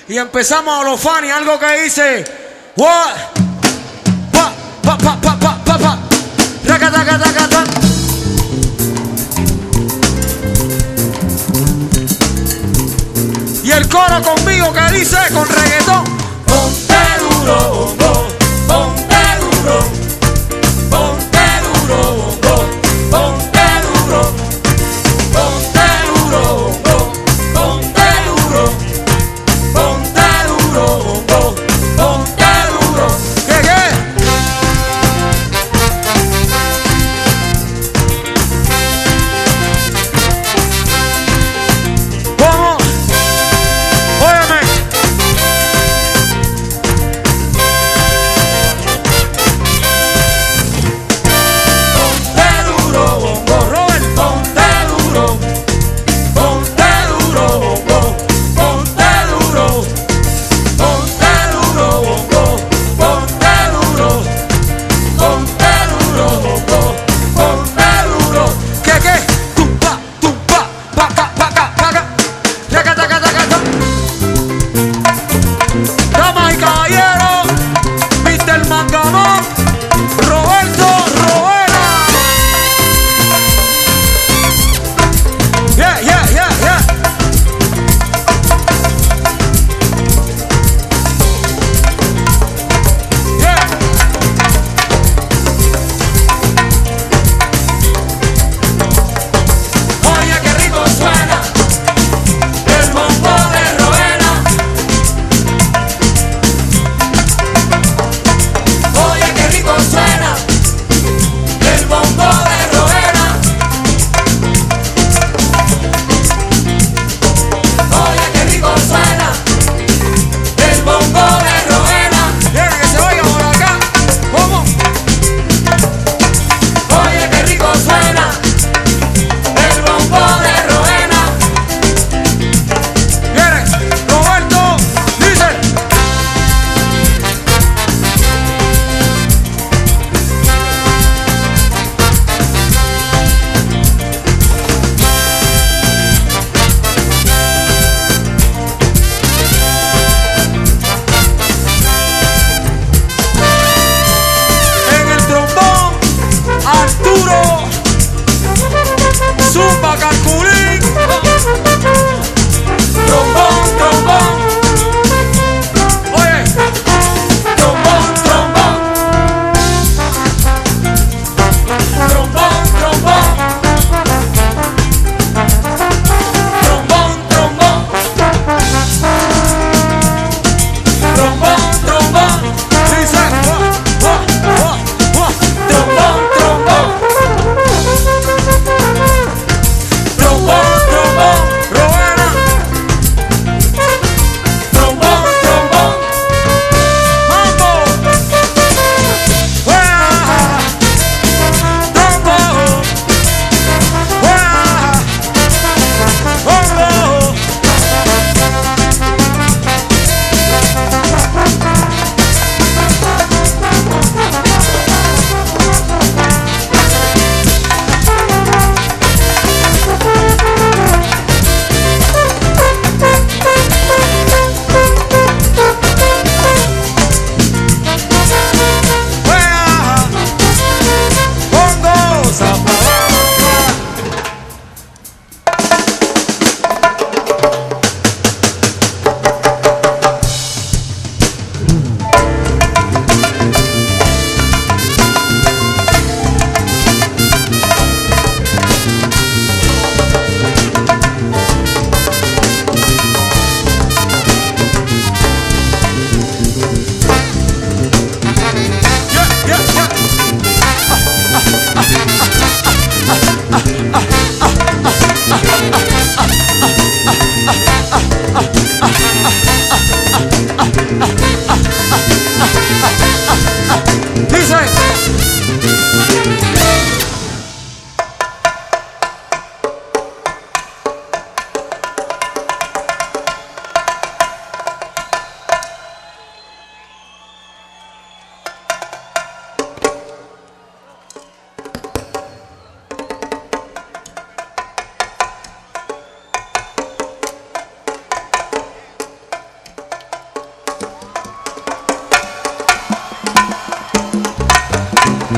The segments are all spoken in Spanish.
Y empezamos a los fans, algo que dice what? Pa, pa, pa, pa, pa, pa, pa. Raca, taca, taca, taca. Y el coro conmigo que dice con reggaetón. Ponte duro, bongo, ponte duro, ponte duro, bongo, ponte duro, ponte duro, bongo, ponte duro, ponte duro, bongo, ponte duro. ¿Qué? ¿Cómo? Óyeme.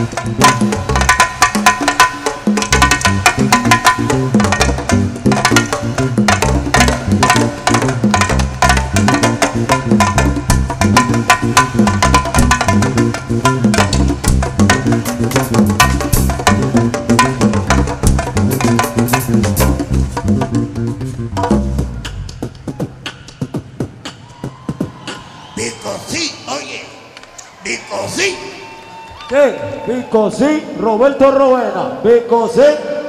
Bicosí, oye, Bicosí. ¿Qué? Bicosí, Roberto Roena. Bicosí,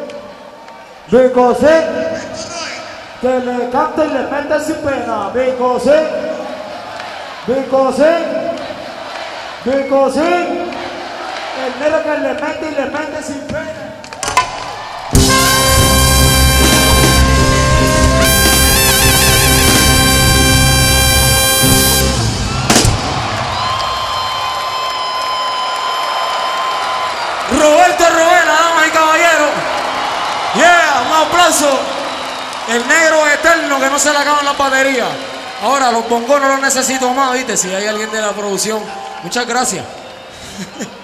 que le cante y le mete sin pena. Bicosí, el negro que le mete y le mete sin pena. Roberto Roena, damas y caballeros. Yeah, un aplauso. El negro eterno que no se le acaban las baterías. Ahora los bongos no los necesito más, ¿viste? Si hay alguien de la producción. Muchas gracias.